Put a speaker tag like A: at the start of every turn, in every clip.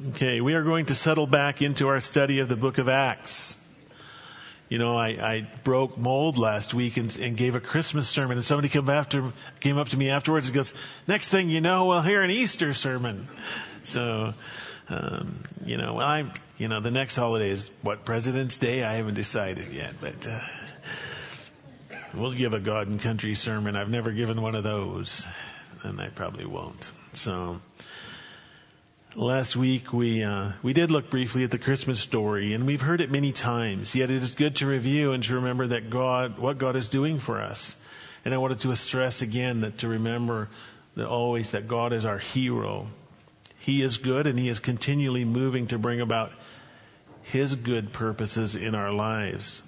A: Okay, we are going to settle back into our study of the book of Acts. You know, I broke mold last week and gave a Christmas sermon, and somebody came up to me afterwards and goes, "Next thing you know, we'll hear an Easter sermon." So, the next holiday is what, President's Day? I haven't decided yet, but we'll give a God and Country sermon. I've never given one of those, and I probably won't. So, last week we did look briefly at the Christmas story, and we've heard it many times. Yet it is good to review and to remember what God is doing for us. And I wanted to stress again to remember that God is our hero. He is good, and He is continually moving to bring about His good purposes in our lives.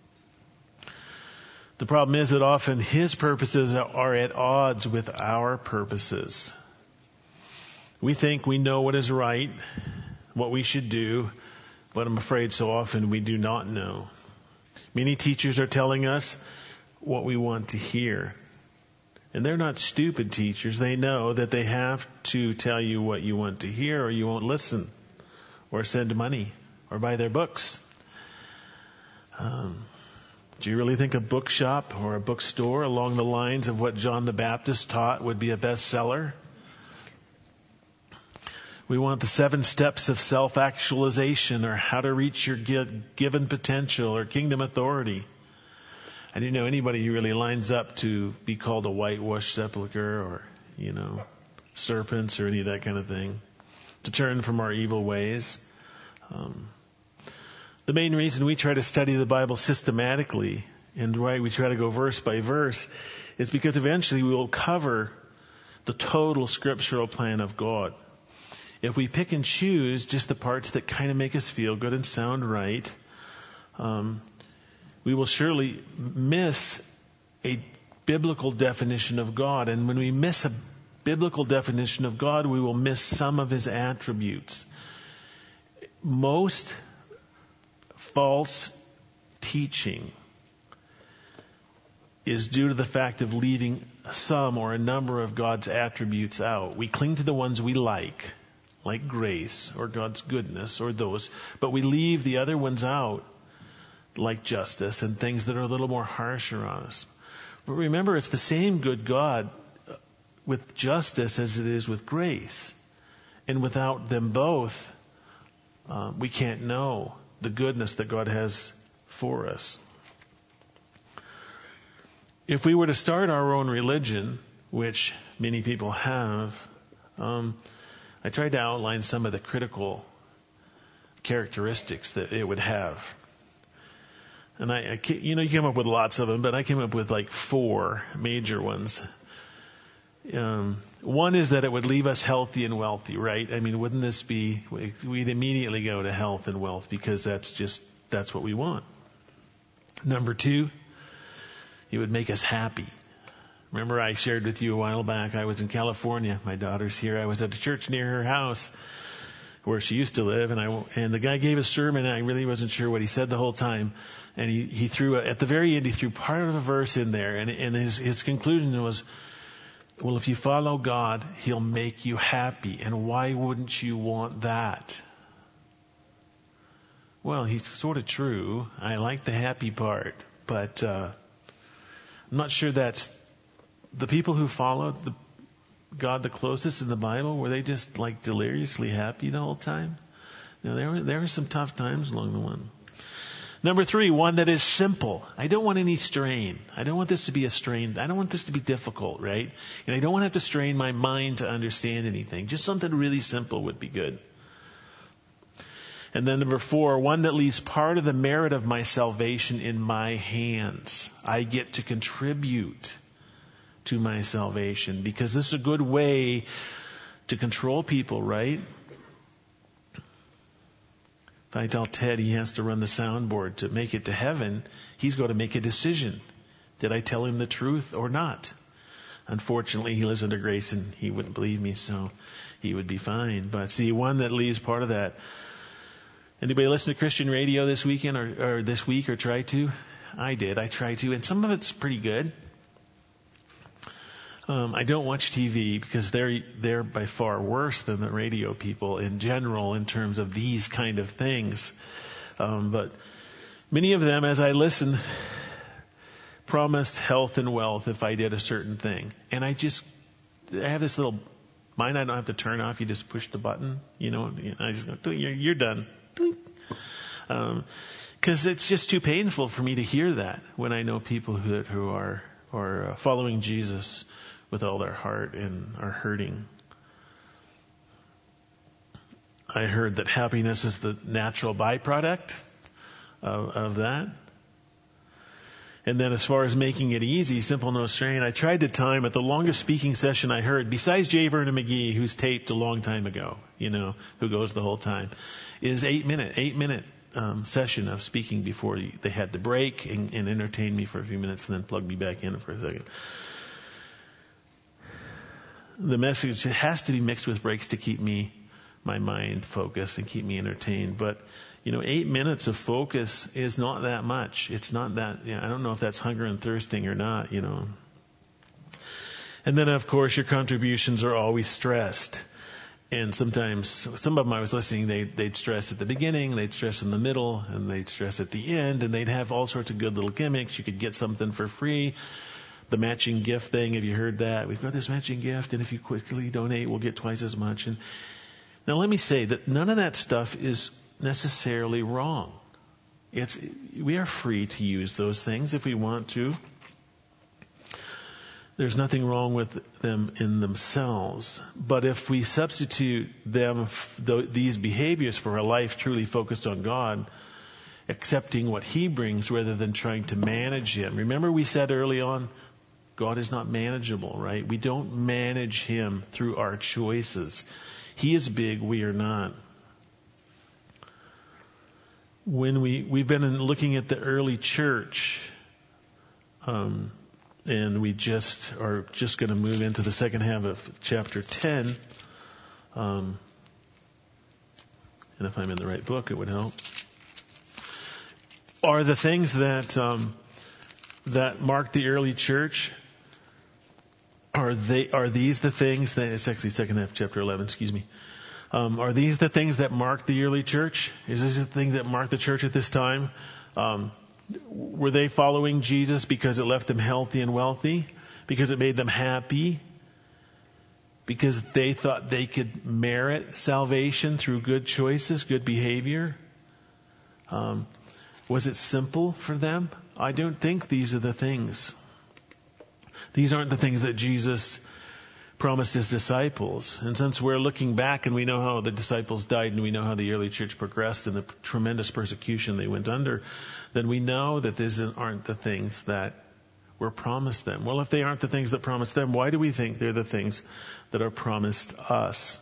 A: The problem is that often His purposes are at odds with our purposes. We think we know what is right, what we should do, but I'm afraid so often we do not know. Many teachers are telling us what we want to hear. And they're not stupid teachers. They know that they have to tell you what you want to hear, or you won't listen, or send money, or buy their books. Do you really think a bookshop or a bookstore along the lines of what John the Baptist taught would be a bestseller? We want the 7 steps of self-actualization, or how to reach your given potential, or kingdom authority. I didn't know anybody who really lines up to be called a whitewashed sepulcher, or, serpents, or any of that kind of thing. To turn from our evil ways. The main reason we try to study the Bible systematically, and why we try to go verse by verse, is because eventually we will cover the total scriptural plan of God. If we pick and choose just the parts that kind of make us feel good and sound right, we will surely miss a biblical definition of God. And when we miss a biblical definition of God, we will miss some of His attributes. Most false teaching is due to the fact of leaving some or a number of God's attributes out. We cling to the ones we like grace or God's goodness or those, but we leave the other ones out, like justice and things that are a little more harsher on us. But remember, it's the same good God with justice as it is with grace. And without them both, we can't know the goodness that God has for us. If we were to start our own religion, which many people have, I tried to outline some of the critical characteristics that it would have. And you came up with lots of them, but I came up with 4 major ones. One is that it would leave us healthy and wealthy, right? I mean, wouldn't this be, we'd immediately go to health and wealth because that's what we want. Number 2, it would make us happy. Remember, I shared with you a while back, I was in California. My daughter's here. I was at a church near her house where she used to live, and the guy gave a sermon, and I really wasn't sure what he said the whole time. And he threw, at the very end, he threw part of a verse in there, and his conclusion was, well, if you follow God, He'll make you happy, and why wouldn't you want that? Well, he's sort of true. I like the happy part, but I'm not sure that's the people who followed God the closest in the Bible. Were they just deliriously happy the whole time? No, there were some tough times along the way. Number 3, one that is simple. I don't want any strain. I don't want this to be a strain. I don't want this to be difficult, right? And I don't want to have to strain my mind to understand anything. Just something really simple would be good. And then number 4, one that leaves part of the merit of my salvation in my hands. I get to contribute to my salvation, because this is a good way to control people, right? If I tell Ted he has to run the soundboard to make it to heaven, he's got to make a decision. Did I tell him the truth or not? Unfortunately, he lives under grace and he wouldn't believe me, so he would be fine. But see, one that leaves part of that. Anybody listen to Christian radio this weekend or this week, or try to? I did. I tried to, and some of it's pretty good. I don't watch TV because they're by far worse than the radio people in general in terms of these kind of things. But many of them, as I listen, promised health and wealth if I did a certain thing. And I have this little mine I don't have to turn off. You just push the button, I just go, you're done. Because it's just too painful for me to hear that when I know people who are following Jesus with all their heart and are hurting. I heard that happiness is the natural byproduct of that. And then as far as making it easy, simple, no strain, I tried to time it. The longest speaking session I heard, besides J. Vernon McGee, who's taped a long time ago, who goes the whole time, is 8 minute session of speaking before they had to break and entertain me for a few minutes and then plug me back in for a second. The message has to be mixed with breaks to keep my mind focused and keep me entertained. But 8 minutes of focus is not that much. It's not that, I don't know if that's hunger and thirsting or not, And then, of course, your contributions are always stressed. And sometimes, some of them I was listening, they'd stress at the beginning, they'd stress in the middle, and they'd stress at the end, and they'd have all sorts of good little gimmicks. You could get something for free. The matching gift thing, have you heard that? We've got this matching gift, and if you quickly donate, we'll get twice as much. And now let me say that none of that stuff is necessarily wrong. We are free to use those things if we want to. There's nothing wrong with them in themselves. But if we substitute these behaviors for a life truly focused on God, accepting what He brings rather than trying to manage Him. Remember we said early on, God is not manageable, right? We don't manage Him through our choices. He is big, we are not. When we've been looking at the early church, and we are just going to move into the second half of chapter 10. And if I'm in the right book, it would help. Are the things that marked the early church? Are these the things that, it's actually second half of chapter 11, excuse me. Are these the things that marked the early church? Is this the thing that marked the church at this time? Were they following Jesus because it left them healthy and wealthy? Because it made them happy? Because they thought they could merit salvation through good choices, good behavior? Was it simple for them? I don't think these are the things. These aren't the things that Jesus promised His disciples. And since we're looking back and we know how the disciples died and we know how the early church progressed and the tremendous persecution they went under, then we know that these aren't the things that were promised them. Well, if they aren't the things that promised them, why do we think they're the things that are promised us?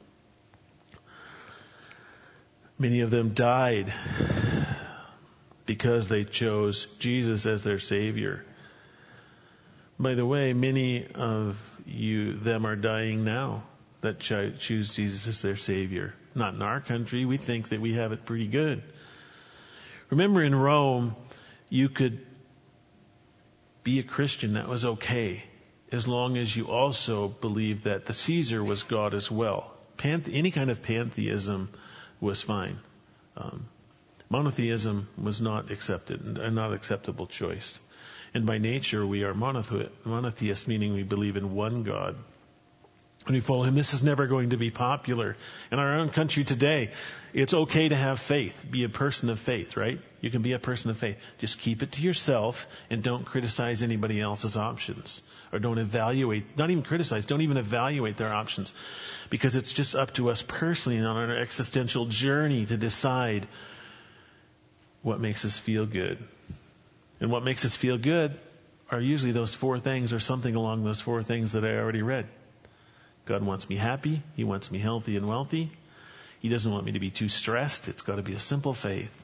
A: Many of them died because they chose Jesus as their Savior. By the way, many of them are dying now that choose Jesus as their Savior. Not in our country. We think that we have it pretty good. Remember in Rome, you could be a Christian. That was okay, as long as you also believed that the Caesar was God as well. Any kind of pantheism was fine. Monotheism was not accepted, a not acceptable choice. And by nature, we are monotheists, meaning we believe in one God. And we follow Him. This is never going to be popular. In our own country today, it's okay to have faith. Be a person of faith, right? You can be a person of faith. Just keep it to yourself and don't criticize anybody else's options. Or don't evaluate, not even criticize, don't even evaluate their options. Because it's just up to us personally on our existential journey to decide what makes us feel good. And what makes us feel good are usually those four things or something along those four things that I already read. God wants me happy. He wants me healthy and wealthy. He doesn't want me to be too stressed. It's got to be a simple faith.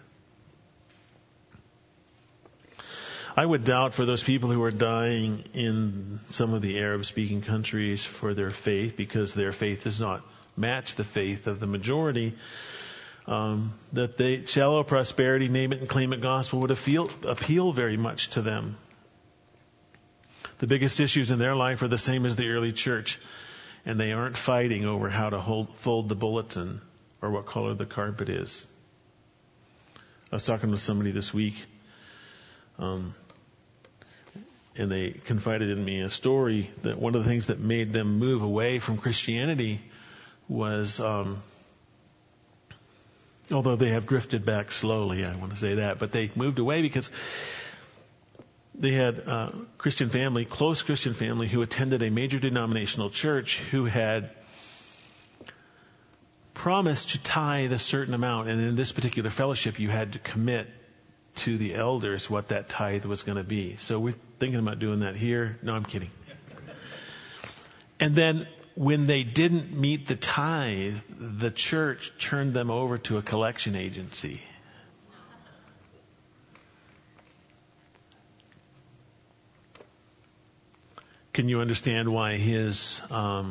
A: I would doubt for those people who are dying in some of the Arab-speaking countries for their faith, because their faith does not match the faith of the majority, that the shallow prosperity, name it and claim it gospel would appeal very much to them. The biggest issues in their life are the same as the early church, and they aren't fighting over how to fold the bulletin or what color the carpet is. I was talking with somebody this week, and they confided in me a story that one of the things that made them move away from Christianity was, although they have drifted back slowly, I want to say that, but they moved away because they had a Christian family, close Christian family, who attended a major denominational church who had promised to tithe a certain amount. And in this particular fellowship, you had to commit to the elders what that tithe was going to be. So we're thinking about doing that here. No, I'm kidding. And then when they didn't meet the tithe, the church turned them over to a collection agency. Can you understand why his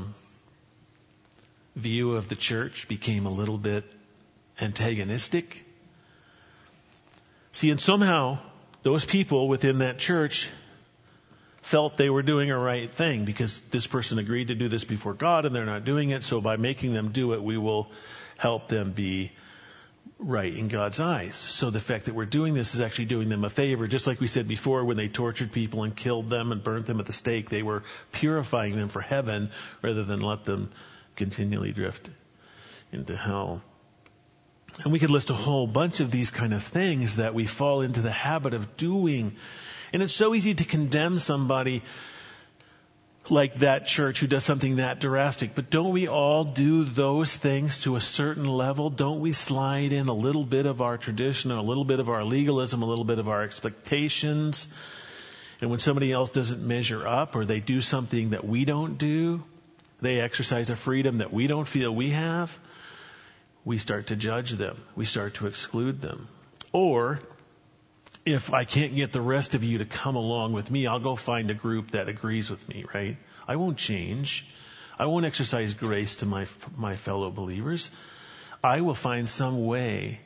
A: view of the church became a little bit antagonistic? See, and somehow those people within that church felt they were doing a right thing because this person agreed to do this before God and they're not doing it. So by making them do it, we will help them be right in God's eyes. So the fact that we're doing this is actually doing them a favor. Just like we said before, when they tortured people and killed them and burnt them at the stake, they were purifying them for heaven rather than let them continually drift into hell. And we could list a whole bunch of these kind of things that we fall into the habit of doing. And it's so easy to condemn somebody like that church who does something that drastic. But don't we all do those things to a certain level? Don't we slide in a little bit of our tradition, a little bit of our legalism, a little bit of our expectations? And when somebody else doesn't measure up or they do something that we don't do, they exercise a freedom that we don't feel we have, we start to judge them. We start to exclude them. Or if I can't get the rest of you to come along with me, I'll go find a group that agrees with me, right? I won't change. I won't exercise grace to my fellow believers. I will find some way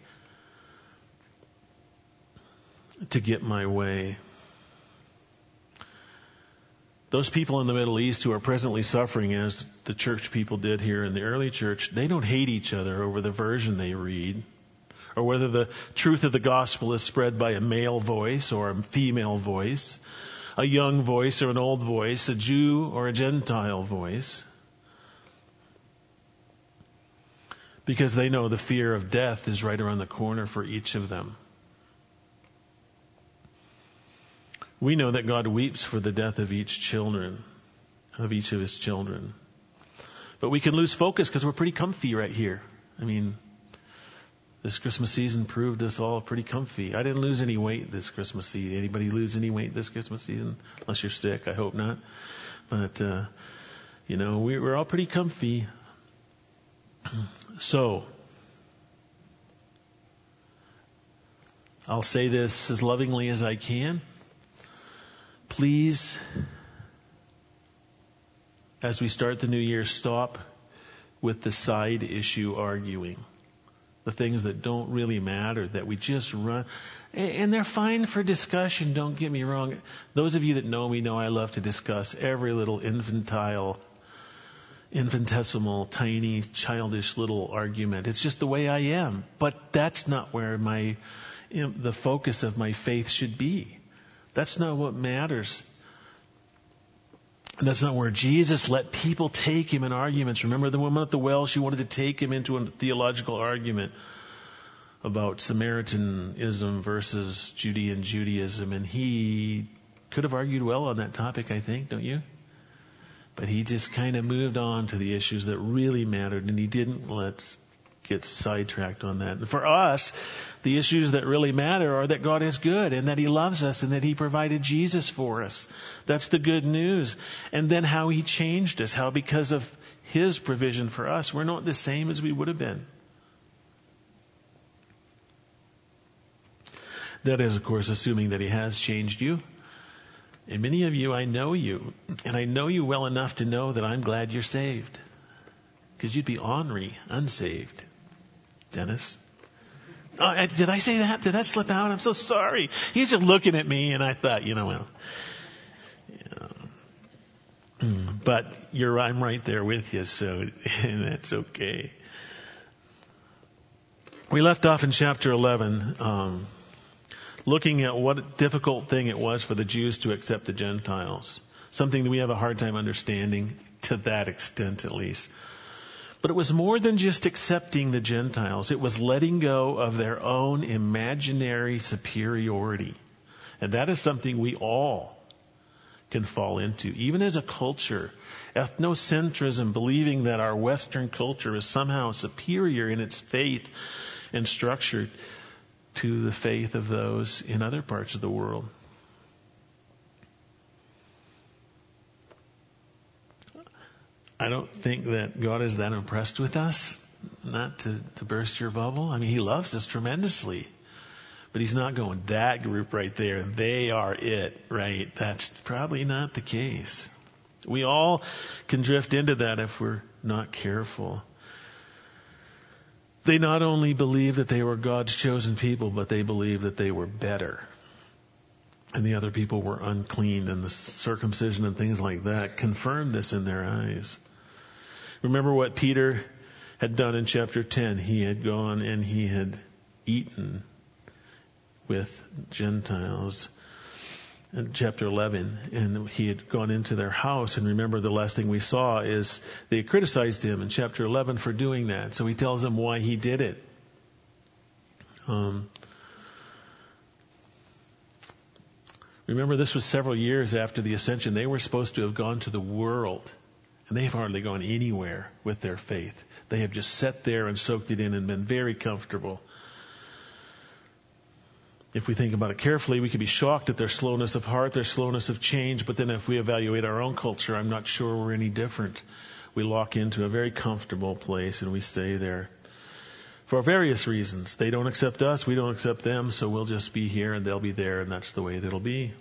A: to get my way. Those people in the Middle East who are presently suffering, as the church people did here in the early church, they don't hate each other over the version they read, or whether the truth of the gospel is spread by a male voice or a female voice, a young voice or an old voice, a Jew or a Gentile voice. Because they know the fear of death is right around the corner for each of them. We know that God weeps for the death of each of his children. But we can lose focus because we're pretty comfy right here. I mean, this Christmas season proved us all pretty comfy. I didn't lose any weight this Christmas season. Anybody lose any weight this Christmas season? Unless you're sick, I hope not. But, we're all pretty comfy. So, I'll say this as lovingly as I can. Please, as we start the new year, stop with the side issue arguing. The things that don't really matter, that we just run. And they're fine for discussion, don't get me wrong. Those of you that know me know I love to discuss every little infinitesimal, tiny, childish little argument. It's just the way I am. But that's not where the focus of my faith should be. That's not what matters. And that's not where Jesus let people take him in arguments. Remember the woman at the well? She wanted to take him into a theological argument about Samaritanism versus Judean Judaism. And he could have argued well on that topic, I think, don't you? But he just kind of moved on to the issues that really mattered, and he didn't get sidetracked on that. And for us, the issues that really matter are that God is good and that he loves us and that he provided Jesus for us. That's the good news. And then how he changed us, how because of his provision for us, we're not the same as we would have been. That is, of course, assuming that he has changed you. And many of you, I know you, and I know you well enough to know that I'm glad you're saved. Because you'd be ornery, unsaved. Dennis? Oh, did I say that? Did that slip out? I'm so sorry. He's just looking at me, and I thought, But I'm right there with you, so and that's okay. We left off in chapter 11, looking at what a difficult thing it was for the Jews to accept the Gentiles. Something that we have a hard time understanding, to that extent at least. But it was more than just accepting the Gentiles. It was letting go of their own imaginary superiority. And that is something we all can fall into. Even as a culture, ethnocentrism, believing that our Western culture is somehow superior in its faith and structure to the faith of those in other parts of the world. I don't think that God is that impressed with us, not to burst your bubble. I mean, He loves us tremendously. But He's not going, that group right there, they are it, right? That's probably not the case. We all can drift into that if we're not careful. They not only believed that they were God's chosen people, but they believed that they were better. And the other people were unclean, and the circumcision and things like that confirmed this in their eyes. Remember what Peter had done in chapter 10. He had gone and he had eaten with Gentiles in chapter 11, and he had gone into their house. And remember, the last thing we saw is they criticized him in chapter 11 for doing that. So he tells them why he did it. Remember, this was several years after the ascension. They were supposed to have gone to the world, and they've hardly gone anywhere with their faith. They have just sat there and soaked it in and been very comfortable. If we think about it carefully, we could be shocked at their slowness of heart, their slowness of change. But then if we evaluate our own culture, I'm not sure we're any different. We lock into a very comfortable place and we stay there for various reasons. They don't accept us, we don't accept them, so we'll just be here and they'll be there, and that's the way it'll be.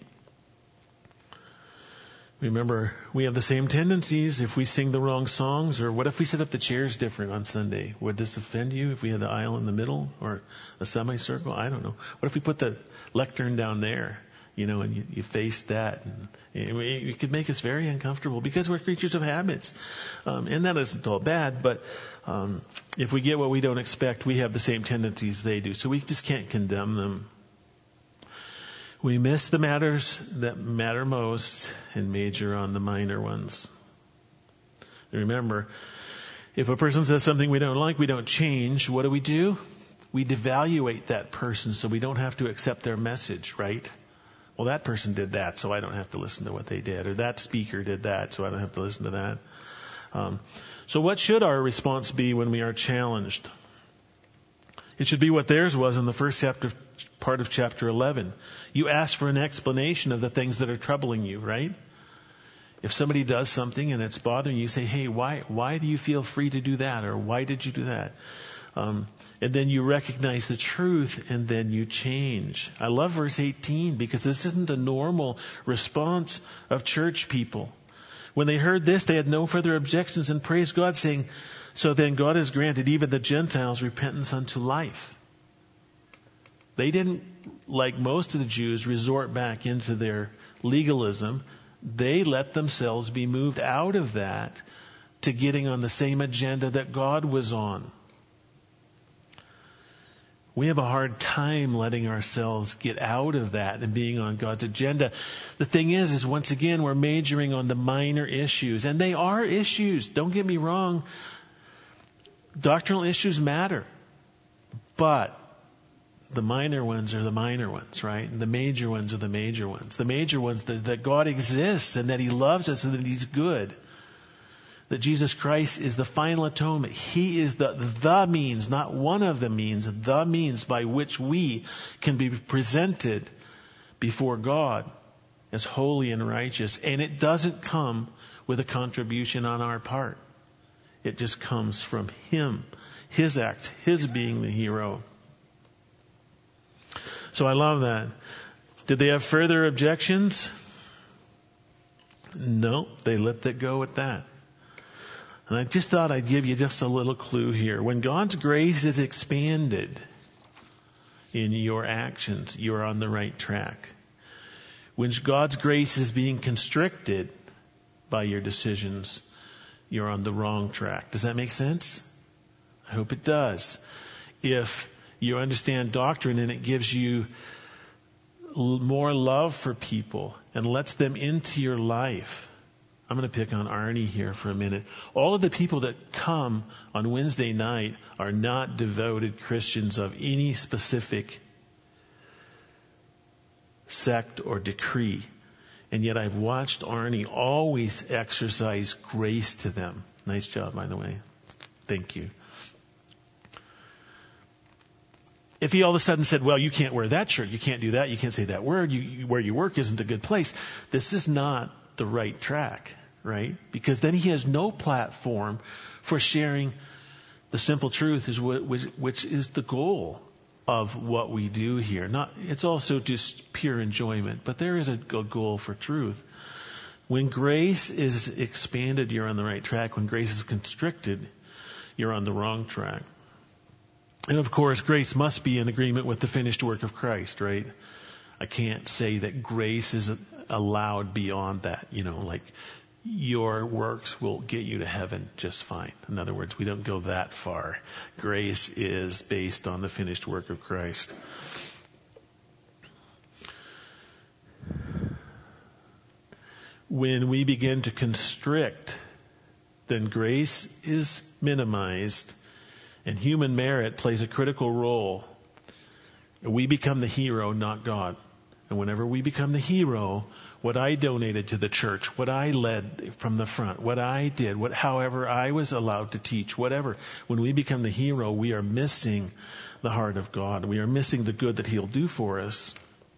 A: Remember, we have the same tendencies. If we sing the wrong songs, or what if we set up the chairs different on Sunday? Would this offend you if we had the aisle in the middle or a semicircle? I don't know. What if we put the lectern down there, and you face that? And it could make us very uncomfortable because we're creatures of habits. And that isn't all bad, but if we get what we don't expect, we have the same tendencies they do. So we just can't condemn them. We miss the matters that matter most and major on the minor ones. And remember, if a person says something we don't like, we don't change. What do? We devaluate that person so we don't have to accept their message, right? Well, that person did that, so I don't have to listen to what they did. Or that speaker did that, so I don't have to listen to that. So what should our response be when we are challenged? It should be what theirs was in the first part of chapter 11. You ask for an explanation of the things that are troubling you, right? If somebody does something and it's bothering you, say, hey, why do you feel free to do that? Or why did you do that? And then you recognize the truth and then you change. I love verse 18 because this isn't a normal response of church people. When they heard this, they had no further objections and praised God, saying, so then God has granted even the Gentiles repentance unto life. They didn't, like most of the Jews, resort back into their legalism. They let themselves be moved out of that to getting on the same agenda that God was on. We have a hard time letting ourselves get out of that and being on God's agenda. The thing is once again, we're majoring on the minor issues. And they are issues. Don't get me wrong. Doctrinal issues matter. But the minor ones are the minor ones, right? And the major ones are the major ones. The major ones that God exists and that He loves us and that He's good. That Jesus Christ is the final atonement. He is the means, not one of the means, the means by which we can be presented before God as holy and righteous. And it doesn't come with a contribution on our part. It just comes from Him, His act, His being the hero. So I love that. Did they have further objections? No, they let that go at that. And I just thought I'd give you just a little clue here. When God's grace is expanded in your actions, you're on the right track. When God's grace is being constricted, by your decisions, you're on the wrong track. Does that make sense? I hope it does. If you understand doctrine and it gives you more love for people and lets them into your life. I'm going to pick on Arnie here for a minute. All of the people that come on Wednesday night are not devoted Christians of any specific sect or decree. And yet I've watched Arnie always exercise grace to them. Nice job, by the way. Thank you. If he all of a sudden said, well, you can't wear that shirt, you can't do that, you can't say that word, where you work isn't a good place, this is not the right track, right? Because then he has no platform for sharing the simple truth, which is the goal of what we do here. It's also just pure enjoyment, but there is a goal for truth. When grace is expanded, you're on the right track. When grace is constricted, you're on the wrong track. And of course, grace must be in agreement with the finished work of Christ, right? I can't say that grace is allowed beyond that, like your works will get you to heaven just fine. In other words, we don't go that far. Grace is based on the finished work of Christ. When we begin to constrict, then grace is minimized and human merit plays a critical role. We become the hero, not God. And whenever we become the hero, what I donated to the church, what I led from the front, what I did, however I was allowed to teach, whatever, when we become the hero, we are missing the heart of God. We are missing the good that He'll do for us.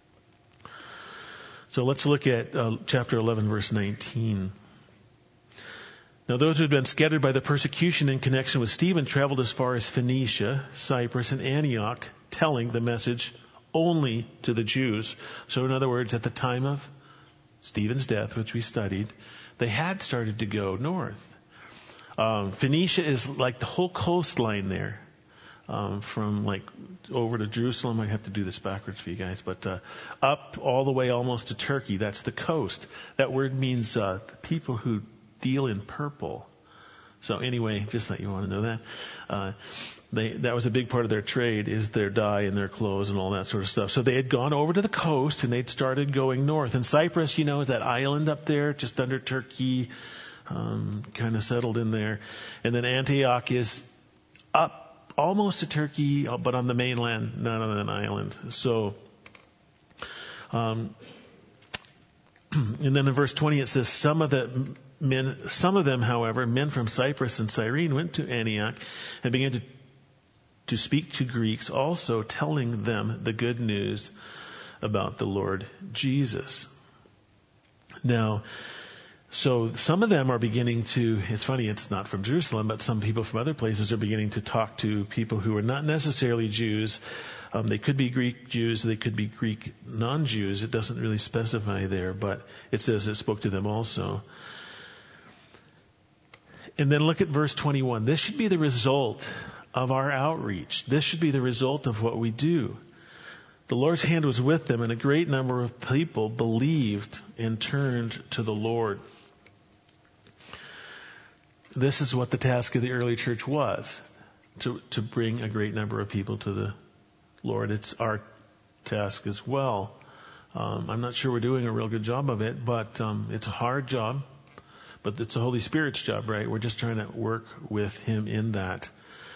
A: So let's look at chapter 11, verse 19. Now those who had been scattered by the persecution in connection with Stephen traveled as far as Phoenicia, Cyprus, and Antioch, telling the message only to the Jews. So in other words, at the time of Stephen's death, which we studied, they had started to go north. Phoenicia is like the whole coastline there, from like over to Jerusalem. I have to do this backwards for you guys, but up all the way almost to Turkey. That's the coast. That word means people who deal in purple. So anyway, just that you want to know that. That was a big part of their trade, is their dye and their clothes and all that sort of stuff. So they had gone over to the coast and they'd started going north. And Cyprus, is that island up there just under Turkey, kind of settled in there. And then Antioch is up almost to Turkey, but on the mainland, not on an island. So, and then in verse 20 it says, some of them, however, men from Cyprus and Cyrene, went to Antioch and began to speak to Greeks, also telling them the good news about the Lord Jesus. Now, so some of them are beginning to, it's funny, it's not from Jerusalem, but some people from other places are beginning to talk to people who are not necessarily Jews. They could be Greek Jews, they could be Greek non-Jews. It doesn't really specify there, but it says it spoke to them also. And then look at verse 21. This should be the result of our outreach. This should be the result of what we do. The Lord's hand was with them, and a great number of people believed and turned to the Lord. This is what the task of the early church was, to bring a great number of people to the Lord. It's our task as well. I'm not sure we're doing a real good job of it, but it's a hard job. But it's the Holy Spirit's job, right? We're just trying to work with Him in that.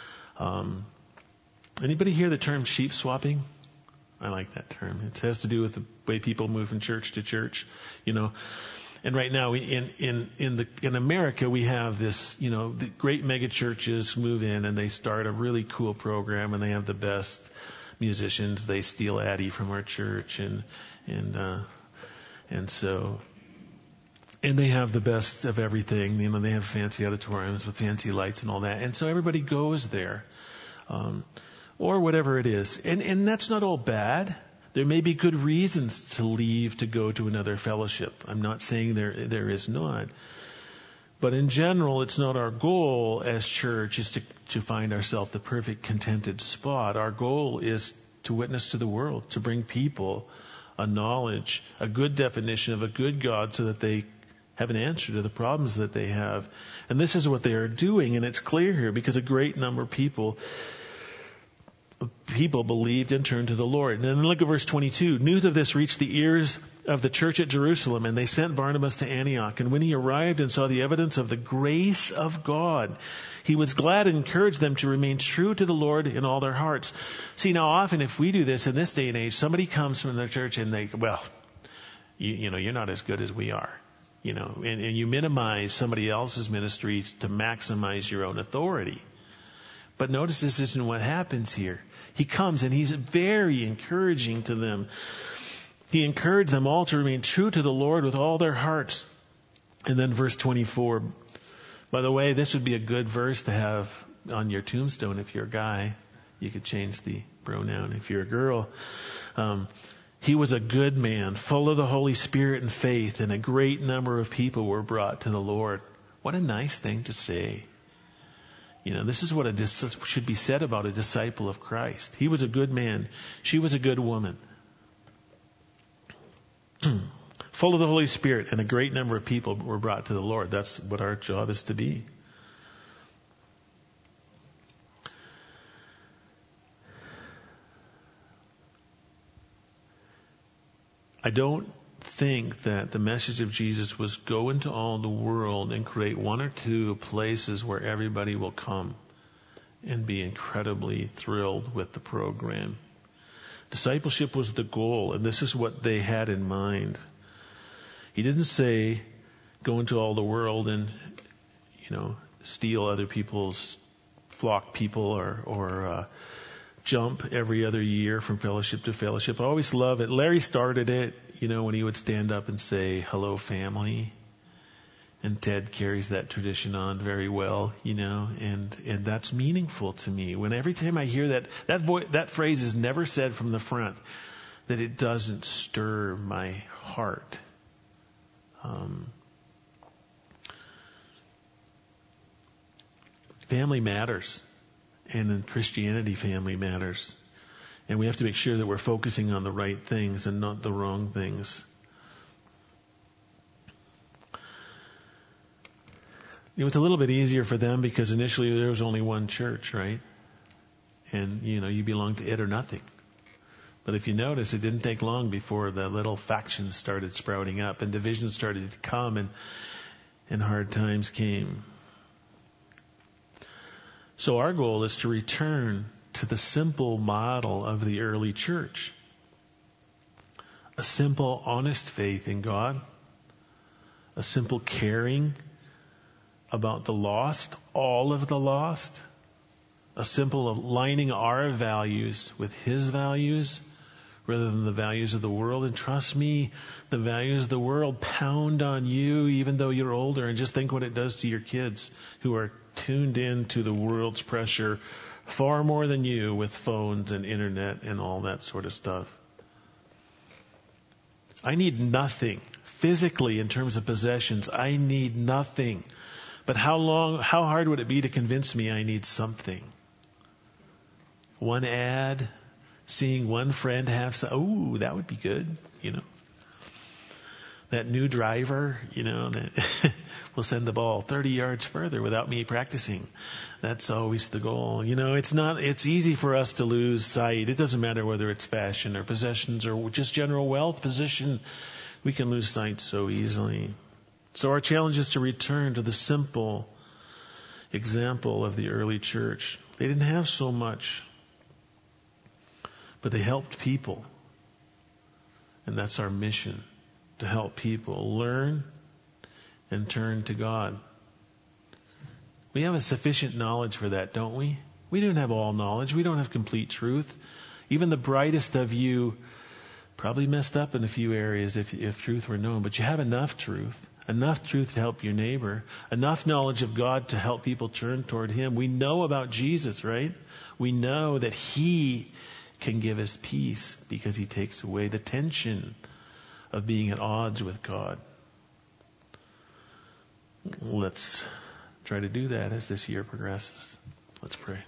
A: Anybody hear the term sheep swapping? I like that term. It has to do with the way people move from church to church, And right now in America we have this, the great mega churches move in and they start a really cool program and they have the best musicians. They steal Addie from our church and so. And they have the best of everything. They have fancy auditoriums with fancy lights and all that. And so everybody goes there. Or whatever it is. And that's not all bad. There may be good reasons to leave to go to another fellowship. I'm not saying there is not. But in general, it's not our goal as church is to find ourselves the perfect contented spot. Our goal is to witness to the world, to bring people a knowledge, a good definition of a good God so that they have an answer to the problems that they have. And this is what they are doing, and it's clear here because a great number of people believed and turned to the Lord. And then look at verse 22. News of this reached the ears of the church at Jerusalem, and they sent Barnabas to Antioch. And when he arrived and saw the evidence of the grace of God, he was glad and encouraged them to remain true to the Lord in all their hearts. See, now often if we do this in this day and age, somebody comes from the church and they, well, you know, you're not as good as we are. You know, and you minimize somebody else's ministries to maximize your own authority. But notice this isn't what happens here. He comes and he's very encouraging to them. He encouraged them all to remain true to the Lord with all their hearts. And then verse 24. By the way, this would be a good verse to have on your tombstone. If you're a guy, you could change the pronoun. If you're a girl, he was a good man, full of the Holy Spirit and faith, and a great number of people were brought to the Lord. What a nice thing to say. You know, this is what should be said about a disciple of Christ. He was a good man. She was a good woman. Full of the Holy Spirit, and a great number of people were brought to the Lord. That's what our job is to be. I don't think that the message of Jesus was go into all the world and create one or two places where everybody will come and be incredibly thrilled with the program. Discipleship was the goal, and this is what they had in mind. He didn't say go into all the world and, you know, steal other people's flock people or jump every other year from fellowship to fellowship. I always love it. Larry started it, you know, when he would stand up and say, hello, family. And Ted carries that tradition on very well, you know, and that's meaningful to me. When every time I hear that phrase is never said from the front, that it doesn't stir my heart. Family matters. And in Christianity, family matters. And we have to make sure that we're focusing on the right things and not the wrong things. It was a little bit easier for them because initially there was only one church, right? And, you know, you belonged to it or nothing. But if you notice, it didn't take long before the little factions started sprouting up and divisions started to come and hard times came. So our goal is to return to the simple model of the early church. A simple, honest faith in God. A simple caring about the lost, all of the lost. A simple aligning our values with His values rather than the values of the world. And trust me, the values of the world pound on you even though you're older. And just think what it does to your kids who are tuned in to the world's pressure far more than you with phones and internet and all that sort of stuff. I need nothing physically in terms of possessions. I need nothing. But how hard would it be to convince me I need something? One ad, seeing one friend have some, ooh, that would be good, you know. That new driver, you know, that will send the ball 30 yards further without me practicing. That's always the goal. You know, it's easy for us to lose sight. It doesn't matter whether it's fashion or possessions or just general wealth, position. We can lose sight so easily. So our challenge is to return to the simple example of the early church. They didn't have so much, but they helped people. And that's our mission. To help people learn and turn to God. We have a sufficient knowledge for that, don't we? We don't have all knowledge. We don't have complete truth. Even the brightest of you probably messed up in a few areas if truth were known. But you have enough truth to help your neighbor, enough knowledge of God to help people turn toward Him. We know about Jesus, right? We know that He can give us peace because He takes away the tension of being at odds with God. Let's try to do that as this year progresses. Let's pray.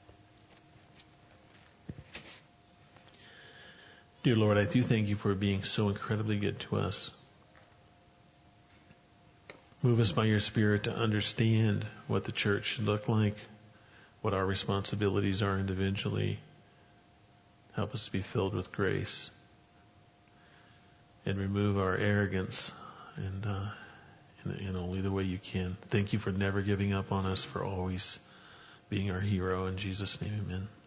A: Dear Lord, I do thank You for being so incredibly good to us. Move us by your Spirit to understand what the church should look like, what our responsibilities are individually. Help us to be filled with grace and remove our arrogance and in only the way you can. Thank you for never giving up on us, for always being our hero. In Jesus' name, amen.